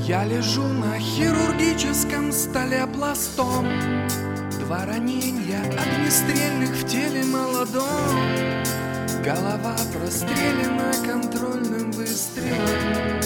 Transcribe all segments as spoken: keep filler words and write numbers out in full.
Я лежу на хирургическом столе пластом. Два ранения огнестрельных в теле молодом. Голова прострелена контрольным выстрелом.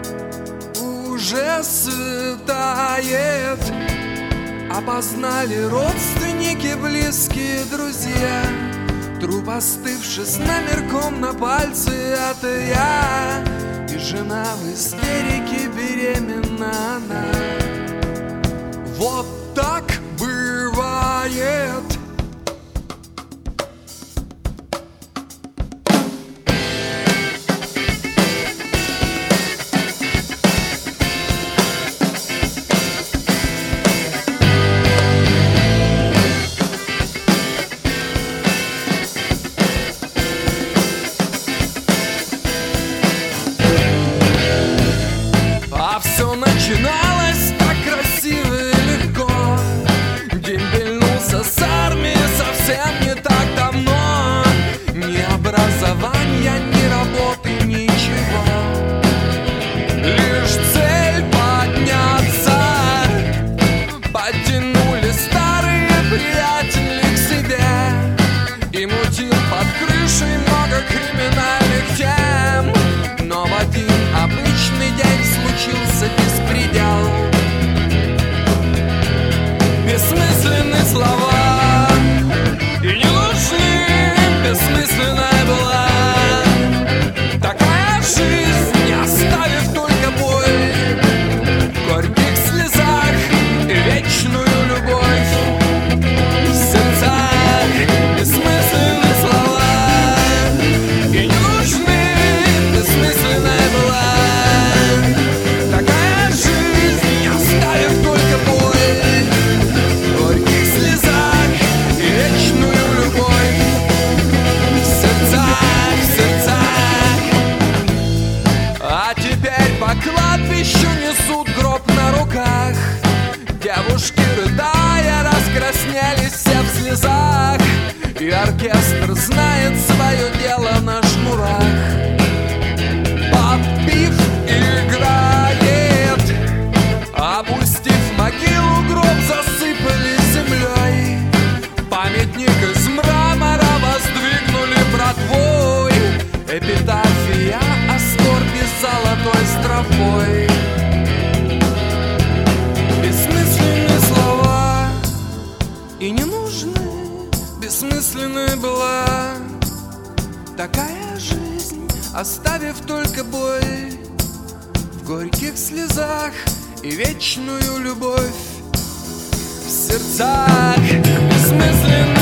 Уже светает. Опознали родственники, близкие друзья. Труп остывший с номерком на пальце, это я. И жена в истерике, беременна она. Вот так бывает. Начиналось так красиво и легко. Дембельнулся с армии совсем не так давно. Ни образования, ни работы, ничего. Лишь цель подняться. Подтянули старые приятели к себе. И мутил под крышей много криминальных тем. Но в один обычный день случился беспредел. Бессмысленные слова и не нужны. Бессмысленная была такая жизнь, оставив только боль в горьких слезах и вечную любовь в сердцах. Бессмысленные слова и не нужны. Бессмысленная была такая жизнь, оставив только боль в горьких слезах и вечную любовь в сердцах, в сердцах. А теперь по кладбищу несут гроб на руках. Девушки, рыдая, раскраснелись все в слезах. И оркестр знает свое дело на шнурах. Подпив играет. Опустив могилу, гроб засыпали землей. Памятник из мрамора воздвигнули братвой. Эпитафия о скорби золотой строфой. Бессмысленные слова и не нужны. Бессмысленная была такая жизнь, оставив только боль в горьких слезах и вечную любовь в сердцах. Бессмысленно